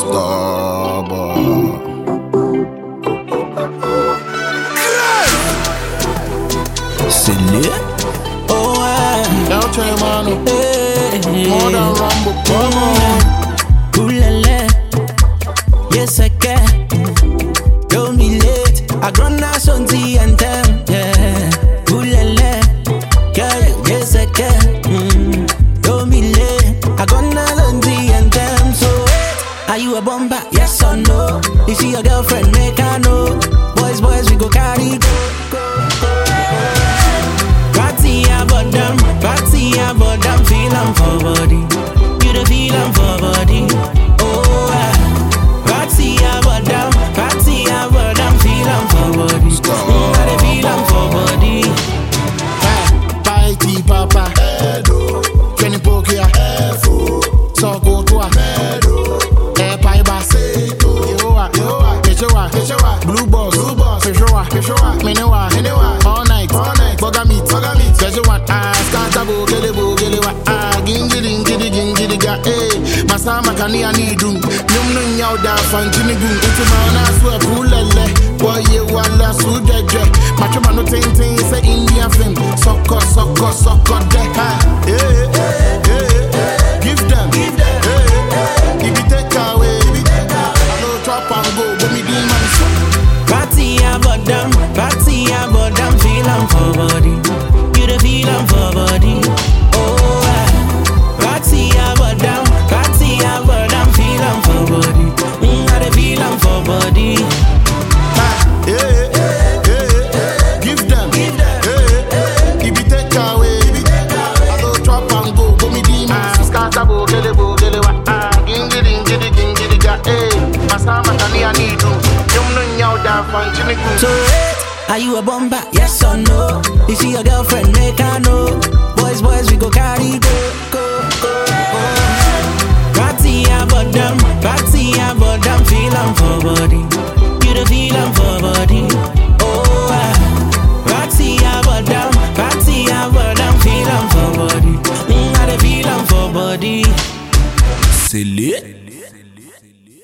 Starboy. C'est lit. Oh ouais. El Chaimano. Hey. More than Rambo. Come on. Oulala. Yes I can. Don't be late. I grown ass on tea and time. Yeah. Oulala. Yeah. Yes I can. Don't be late. I grown ass on tea and time. So wait. Are you a bomber? Yes or no? If you your girlfriend, make her know. Boys, we go carry go. Party about them, feel them for body. You the feel them for body. Oh, party about them, feel them for body. I the feel them for body. Party papa. Kenny Pokia. So go to a. Pie bass. Blue boss. Menewa. All night. Boga meat. Masama kani anidum nyum no nyaw da fantini gum itima na so apulele boye wala sudeje matuma no tintin say Indian film soko de ha give them if you take away I no chop and go me do man so party about them feel them for body. You the feel them for body. Party about them, feel them for body. I dey feel them for body. Give them. If you take away, I go chop and go me demon. Scatter bo gele wa. Gingidi ga. Masama kani anidu. Yum no nyaw da fantini gum. So wait, are you a bomber? Yes or no? If you your girlfriend, make her know. Boys, we go carry go. Party about them, feel them for body. You the feel them for body. Oh, party about them, feel them for body. I the feel them for body. C'est lit.